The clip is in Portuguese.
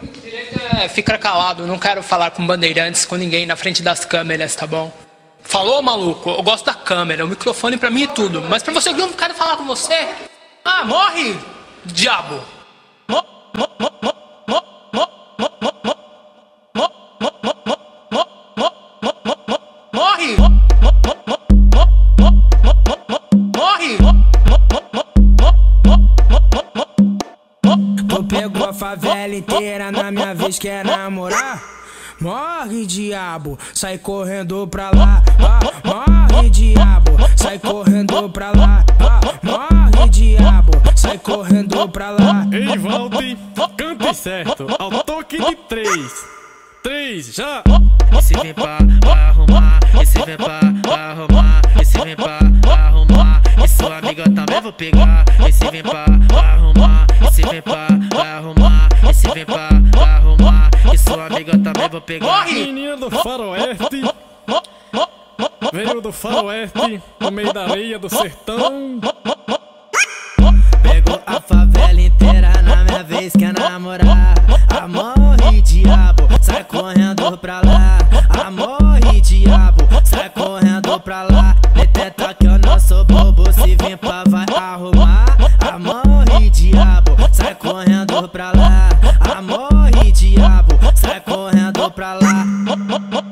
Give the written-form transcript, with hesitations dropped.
Fica calado, não quero falar com bandeirantes, com ninguém na frente das câmeras, tá bom? Falou, maluco? Eu gosto da câmera, o microfone pra mim é tudo. Mas pra você que eu não quero falar com você. Ah, morre, diabo! Morre! Morre! Tu pegou a favela inteira na minha vez, quer namorar? Morre, diabo, sai correndo pra lá. Morre, diabo, sai correndo pra lá. Morre, diabo, sai correndo pra lá. Ei, Valde, cante certo, ao toque de 3. 3, já! Esse vem pra arrumar, esse vem pra arrumar, esse vem pra arrumar, e sua amiga também vou pegar. Esse vem pra arrumar, esse vem pra arrumar, esse vem pra arrumar, e sua amiga também vou pegar. Menina do faroeste, veio do faroeste, no meio da areia do sertão. Pegou a favela inteira na minha vez, quer namorar? Morre, diabo, sai correndo pra lá. Morre, diabo, sai correndo pra lá. Deteta que eu não sou bobo, se vem pra vai arrumar. Morre, diabo, sai correndo pra lá. Morre, diabo, sai correndo pra lá.